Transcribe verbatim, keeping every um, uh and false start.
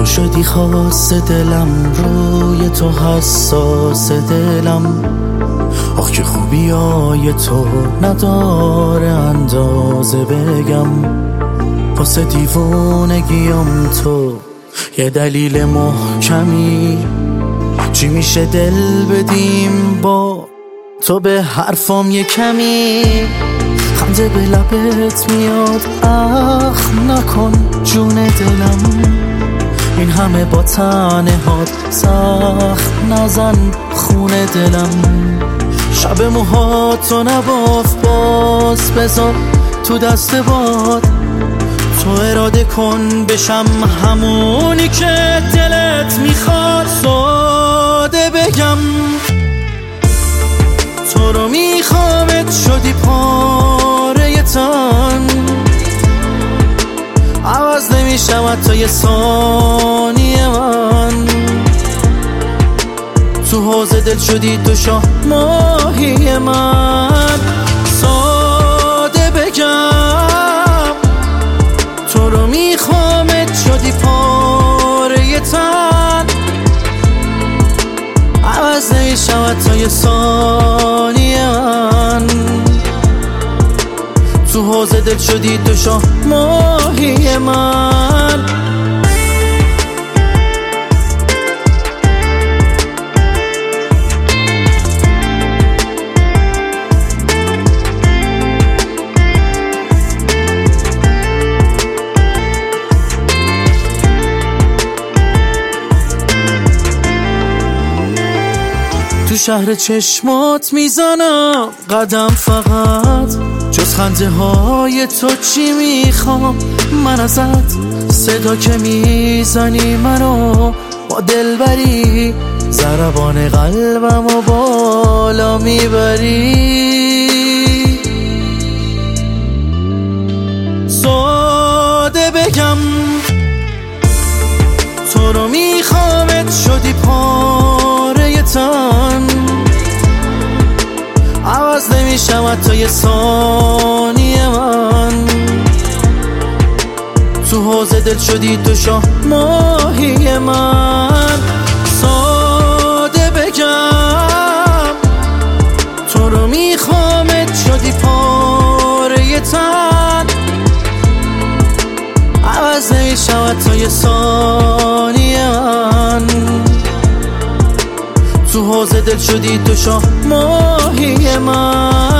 شدی خاص دلم، روی تو حساس دلم. آخ که خوبی های تو نداره اندازه بگم. واسه دیوونگیم تو یه دلیل محکمی. چی میشه دل بدیم با تو به حرفام یه کمی. خنده به لبت میاد، اخ نکن جون دلم. این همه با تنهات سخت نزن خون دلم. شب موهاتو نباف باز بذار تو دست باد. تو اراده کن بشم همونی که دلت میخواد. ساده بگم تو رو میخوامت شدی پاره تن. عوض نمیشم تا یه ثانیه من. تو حوض دل شدی تو شاه ماهی من. ساده بگم تو رو میخوامت شدی پاره تن. عوض نمیشم تا یه ثانیه من. تو حوض دل شدی تو شاه ماهی من. تو شهر چشمات میزنم قدم، فقط جز خنده های تو چی میخوام من ازت. صدا که میزنی منو با دلبری، ضربان قلبم و بالا میبری. ساده بگم تو رو میخوامت شدی پاره تن. عوض نمیشم تا یه ثانیه من. تو حوض دل شدی تو شاه ماهی من. ساده بگم تو رو میخوامت شدی پاره تن. عوض نمیشم تا یه ثانیه من. تو حوض دل شدی تو شاه ماهی من.